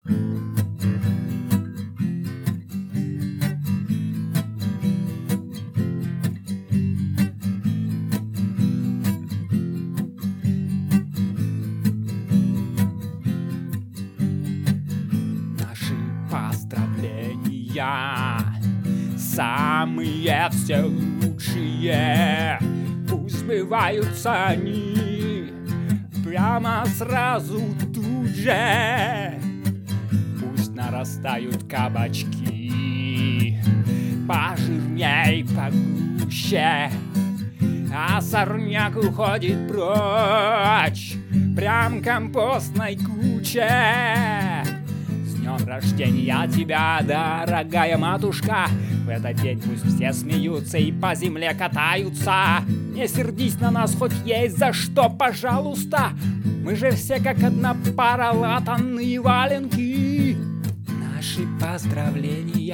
Самые все лучшие, пусть сбываются они прямо сразу тут же. Пусть нарастают кабачки пожирней, погуще, а сорняк уходит прочь прям компостной куче. С днем рождения тебя, дорогая матушка! В этот день пусть все смеются и по земле катаются. Не сердись на нас, хоть есть за что, пожалуйста. Мы же все как одна пара, латанные валенки. Наши поздравления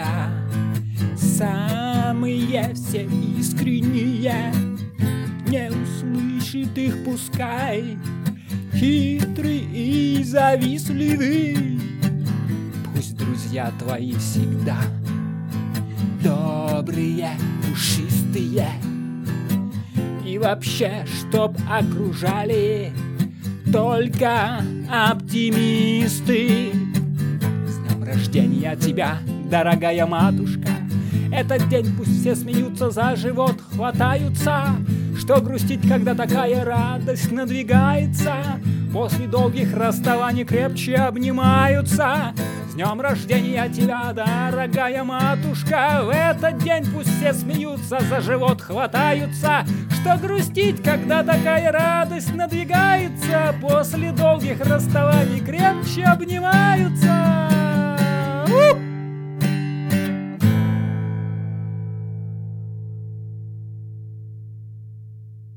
самые все искренние. Не услышит их пускай хитрый и завистливый. Пусть друзья твои всегда добрые, пушистые, и вообще, чтоб окружали только оптимисты. С днем рождения тебя, дорогая матушка! Этот день пусть все смеются, за живот хватаются. Что грустить, когда такая радость надвигается? После долгих расставаний крепче обнимаются. С днем рождения тебя, дорогая матушка! В этот день пусть все смеются, за живот хватаются. Что грустить, когда такая радость надвигается? После долгих расставаний крепче обнимаются.